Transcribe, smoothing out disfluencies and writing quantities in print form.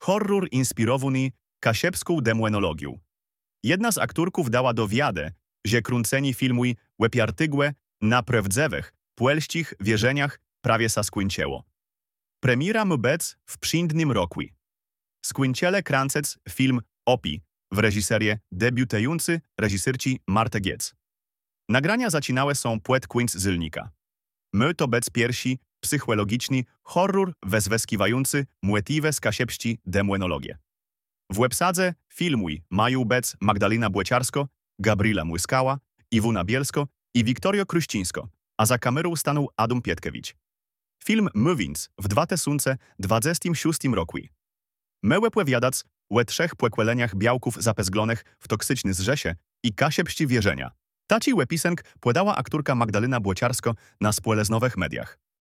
horror inspirowany kasiepską demonologią. Jedna z aktorków dała dowiadę, że kręcenie filmu Łepiartygłe na prawdziwych, puelścich wierzeniach prawie sa skończyło. Premiera mbec w przyndnym roku. Skończyli kręcec film Opi w reżyserii debiutujący reżyserci Marte Giec. Nagrania zaczynały są płet końc zylnika. My to bec pierwsi psychologiczny horror wezweskiwający młetiwe z kasiepści demonologię. W websadze filmu mają bec Magdalena Błeciarsko, Gabriela Młyskała, Iwona Bielsko i Wiktorio Kruścińsko, a za kamerą stanął Adam Pietkewicz. Film Mywins w 2026 roku. Mełe płewiadac o trzech płekłeleniach białków zapezglonych w toksyczny zrzesie i kasiepści wierzenia. Taci łepisenk płedała aktorka Magdalena Błociarsko na społecznowych mediach.